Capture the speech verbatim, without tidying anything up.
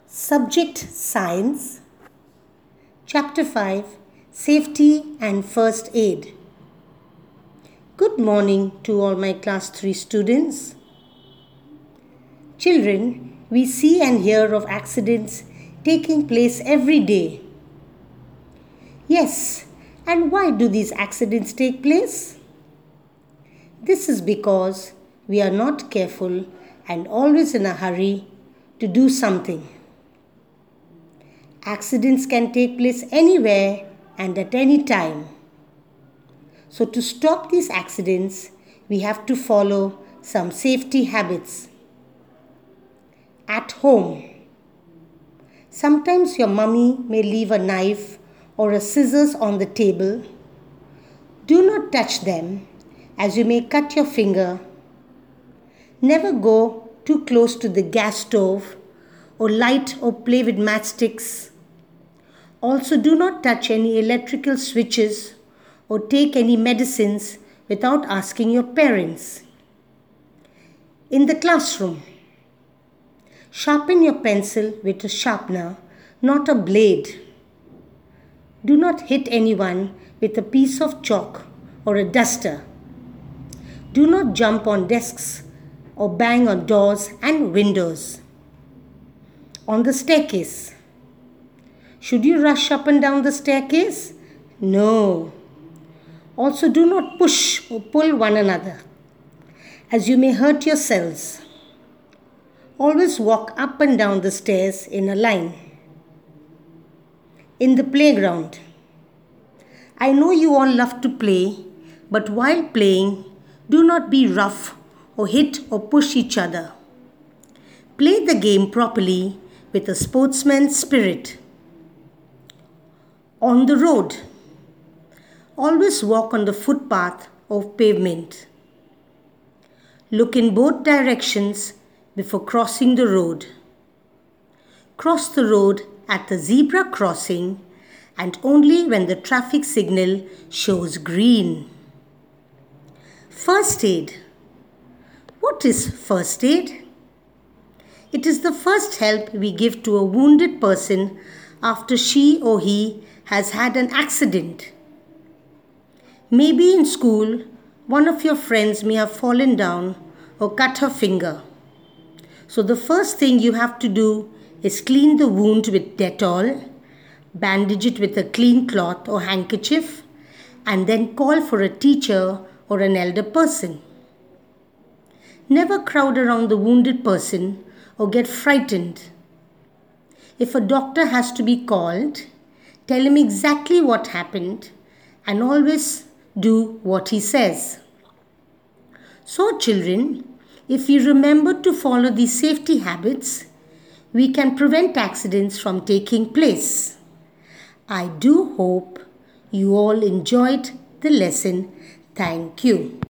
Subject Science, Chapter five, Safety and First Aid. Good morning to all my Class three students. Children, we see and hear of accidents taking place every day. Yes, and why do these accidents take place? This is because we are not careful and always in a hurry to do something. Accidents can take place anywhere and at any time. So to stop these accidents, we have to follow some safety habits. At home, sometimes your mummy may leave a knife or a scissors on the table. Do not touch them as you may cut your finger. Never go too close to the gas stove or light or play with matchsticks. Also, do not touch any electrical switches or take any medicines without asking your parents. In the classroom, sharpen your pencil with a sharpener, not a blade. Do not hit anyone with a piece of chalk or a duster. Do not jump on desks or bang on doors and windows. On the staircase, should you rush up and down the staircase? No. Also, do not push or pull one another, as you may hurt yourselves. Always walk up and down the stairs in a line. In the playground, I know you all love to play, but while playing, do not be rough or hit or push each other. Play the game properly with a sportsman's spirit. On the road, always walk on the footpath or pavement. Look in both directions before crossing the road. Cross the road at the zebra crossing and only when the traffic signal shows green. First aid. What is first aid? It is the first help we give to a wounded person after she or he has had an accident. Maybe in school, one of your friends may have fallen down or cut her finger. So the first thing you have to do is clean the wound with Dettol, bandage it with a clean cloth or handkerchief, and then call for a teacher or an elder person. Never crowd around the wounded person or get frightened. If a doctor has to be called, tell him exactly what happened and always do what he says. So children, if we remember to follow these safety habits, we can prevent accidents from taking place. I do hope you all enjoyed the lesson. Thank you.